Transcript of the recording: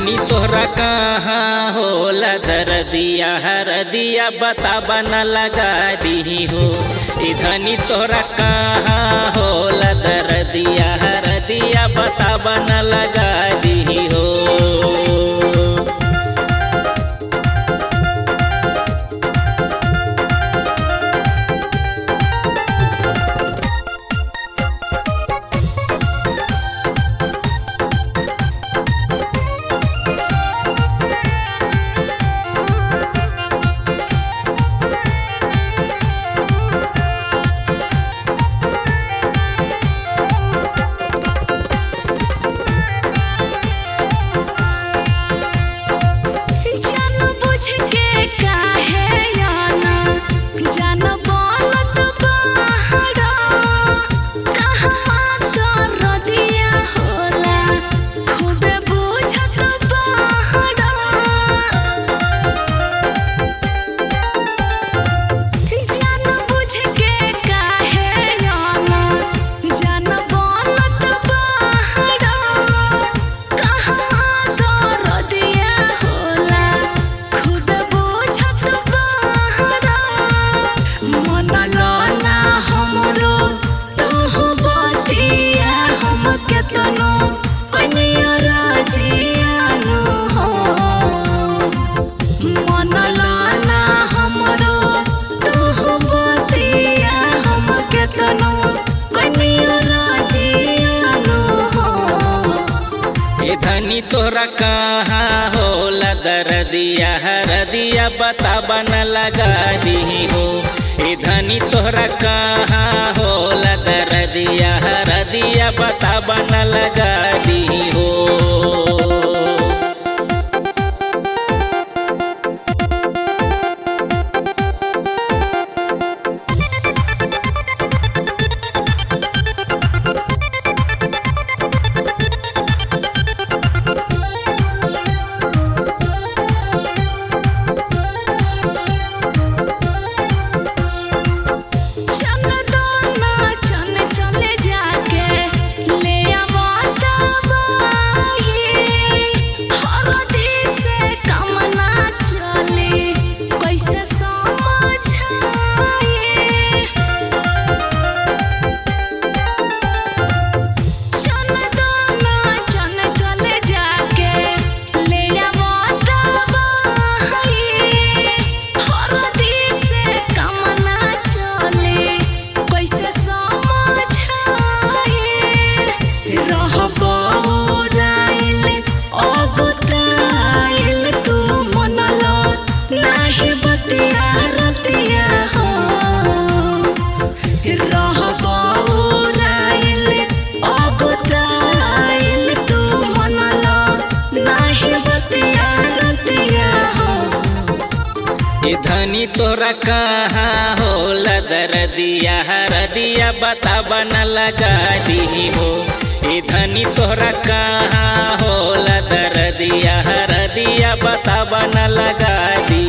धनी तोहरा कहाँ होला दर्दिया हरदिया बताबा न लगा दी हो। धनी तोहरा कहाँ होला दर्दिया हरदिया बताबा न लगा दी हो। धनी तोहरा कहाँ होला दर्दिया हरदिया बताबा न लगा दी हो। धनी तोहरा कहाँ होला दर्दिया हरदिया बताबा न लगा दी हो। धनी तोहरा कहाँ होला दर्दिया हरदिया बताबा न लगा दी हो। धनी तोहरा कहाँ होला दर्दिया हरदिया बताबा न लगा दी।